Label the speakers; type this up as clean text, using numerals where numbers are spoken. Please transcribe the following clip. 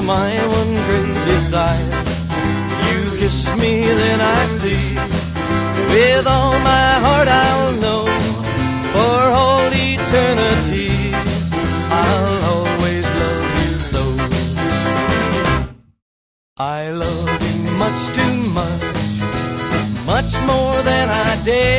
Speaker 1: my one great desire. You kiss me, then I see. With all my heart I'll know, for all eternity, I'll always love you so. I love you much too much, much more than I dare.